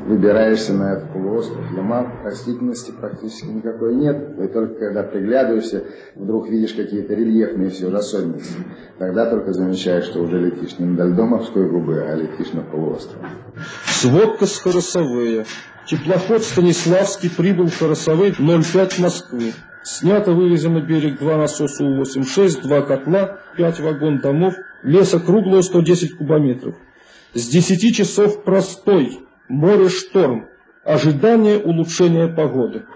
выбираешься на этот полуостров. Ямал, растительности практически никакой нет. И только когда приглядываешься, вдруг видишь какие-то рельефные все особенности. Тогда только замечаешь, что уже летишь не над льдом Морской губы, а летишь на полуостров. Сводка с Хоросовея. Теплоход Станиславский прибыл в Хоросовей 05 Москвы. Снято, вывезено на берег 2 насоса У-86, 2 котла, 5 вагон домов, леса круглого 110 кубометров. С 10 часов простой, море шторм, ожидание улучшения погоды.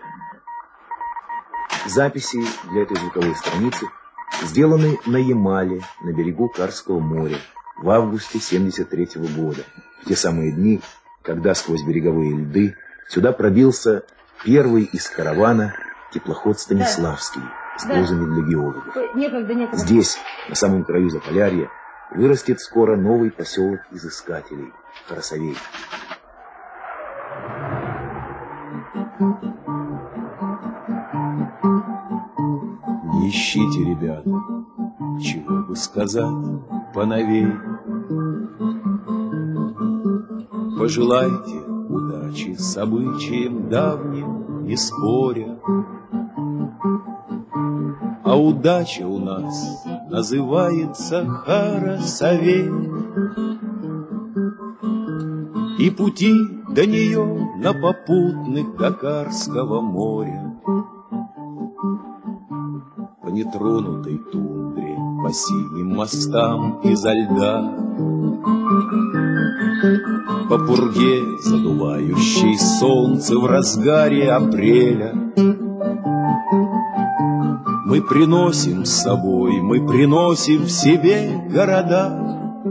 Записи для этой звуковой страницы сделаны на Ямале, на берегу Карского моря, в августе 1973 года, в те самые дни, когда сквозь береговые льды сюда пробился первый из каравана теплоход Станиславский с грузами для геологов. Некогда. Здесь, на самом краю Заполярья, вырастет скоро новый поселок изыскателей – Хоросовей. Не ищите, ребята, чего бы сказать поновей. Пожелайте удачи с обычаем давним, не споря. А удача у нас называется Хоросовей. И пути до нее на попутных до Карского моря. По нетронутой тундре, по синим мостам изо льда, по пурге, задувающей солнце в разгаре апреля. Мы приносим с собой, мы приносим в себе города,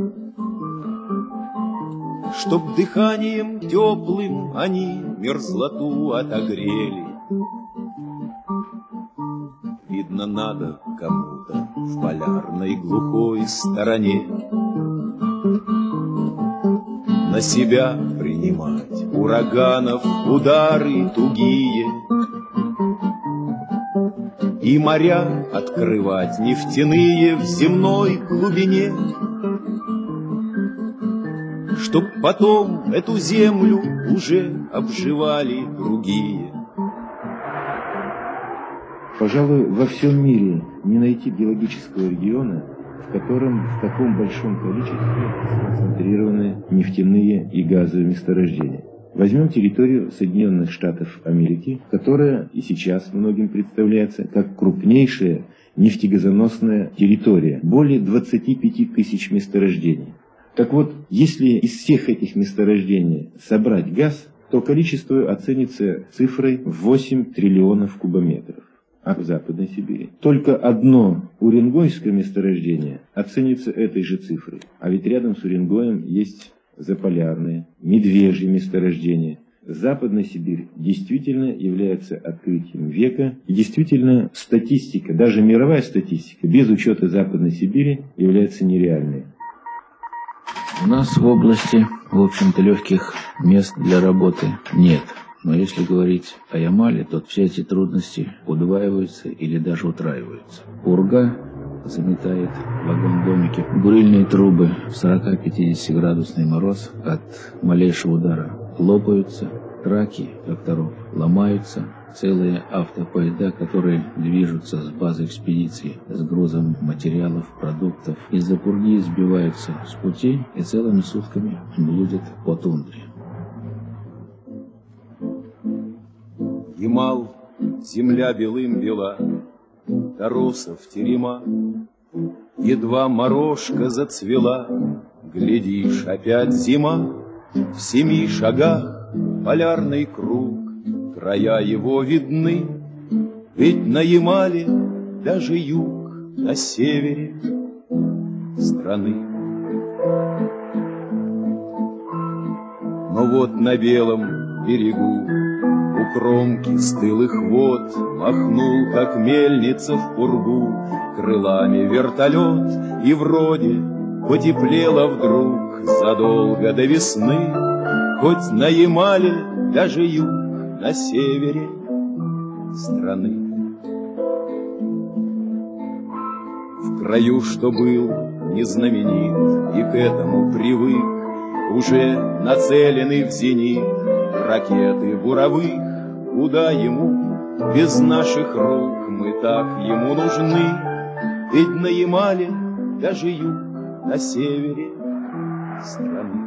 чтоб дыханием теплым они мерзлоту отогрели. Видно, надо кому-то в полярной глухой стороне на себя принимать ураганов удары тугие и моря открывать нефтяные в земной глубине, чтоб потом эту землю уже обживали другие. Пожалуй, во всем мире не найти геологического региона, в котором в таком большом количестве сконцентрированы нефтяные и газовые месторождения. Возьмем территорию Соединенных Штатов Америки, которая и сейчас многим представляется как крупнейшая нефтегазоносная территория. Более 25 тысяч месторождений. Так вот, если из всех этих месторождений собрать газ, то количество оценится цифрой в 8 триллионов кубометров. А в Западной Сибири только одно уренгойское месторождение оценится этой же цифрой. А ведь рядом с Уренгоем есть заполярные, медвежьи месторождения. Западная Сибирь действительно является открытием века. И действительно статистика, даже мировая статистика, без учета Западной Сибири, является нереальной. У нас в области, в общем-то, легких мест для работы нет. Но если говорить о Ямале, то все эти трудности удваиваются или даже утраиваются. Пурга заметает вагон-домики, бурильные трубы в 40-50 градусный мороз от малейшего удара лопаются, траки тракторов ломаются, целые автопоезда, которые движутся с базы экспедиции с грузом материалов, продуктов, из-за пурги сбиваются с пути и целыми сутками блудят по тундре. Ямал, земля белым бела, торосов терема, едва морожка зацвела, глядишь, опять зима, в 7 шагах полярный круг, края его видны, ведь на Ямале даже юг на севере страны. Но вот на белом берегу у кромки стылых вод махнул, как мельница в пургу, крылами вертолет, и вроде потеплело вдруг задолго до весны, хоть на Ямале даже юг на севере страны. В краю, что был не знаменит и к этому привык, уже нацеленный в зенит, ракеты буровых, куда ему без наших рук, мы так ему нужны. Ведь на Ямале даже юг, на севере страны.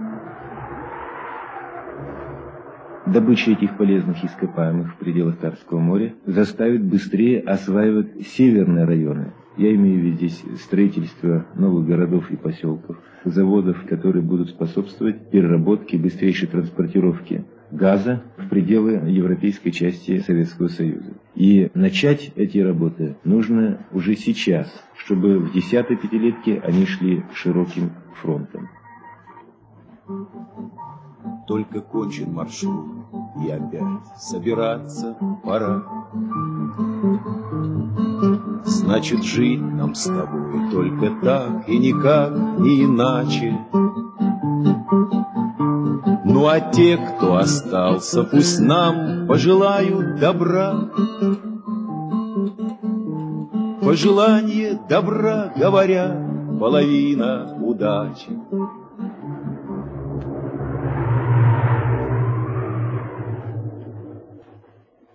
Добыча этих полезных ископаемых в пределах Карского моря заставит быстрее осваивать северные районы. Я имею в виду здесь строительство новых городов и поселков, заводов, которые будут способствовать переработке и быстрейшей транспортировке газа в пределы европейской части Советского Союза. И начать эти работы нужно уже сейчас, чтобы в 10-й пятилетке они шли широким фронтом. Только кончен маршрут, и опять собираться пора. Значит, жить нам с тобой только так и никак не иначе. Ну а те, кто остался, пусть нам пожелают добра. Пожелание добра, говорят, половина удачи.